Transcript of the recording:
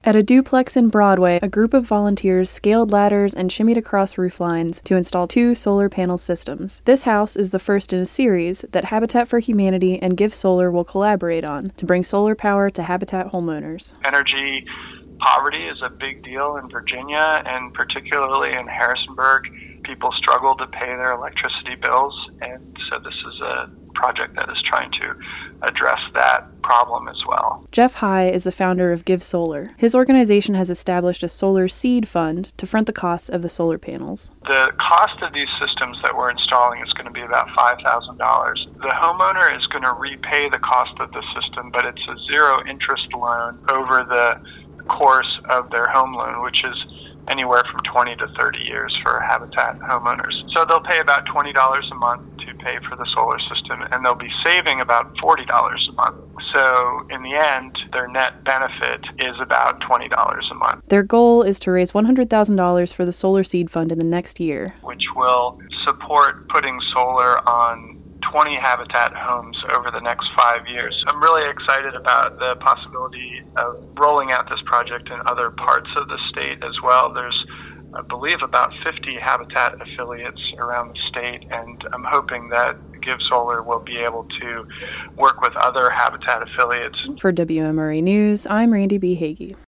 At a duplex in Broadway, a group of volunteers scaled ladders and shimmied across roof lines to install 2 solar panel systems. This house is the first in a series that Habitat for Humanity and Give Solar will collaborate on to bring solar power to Habitat homeowners. Energy poverty is a big deal in Virginia, and particularly in Harrisonburg. People struggle to pay their electricity bills, and so this is a project that is trying to address that problem as well. Jeff High is the founder of Give Solar. His organization has established a solar seed fund to front the cost of the solar panels. The cost of these systems that we're installing is going to be about $5,000. The homeowner is going to repay the cost of the system, but it's a zero interest loan over the course of their home loan, which is anywhere from 20 to 30 years for Habitat homeowners. So they'll pay about $20 a month to pay for the solar system, and they'll be saving about $40 a month. So in the end, their net benefit is about $20 a month. Their goal is to raise $100,000 for the Solar Seed Fund in the next year, which will support putting solar on 20 Habitat homes over the next 5 years. I'm really excited about the possibility of rolling out this project in other parts of the state as well. There's, I believe, about 50 Habitat affiliates around the state, and I'm hoping that Give Solar will be able to work with other Habitat affiliates. For WMRA News, I'm Randy B. Hagee.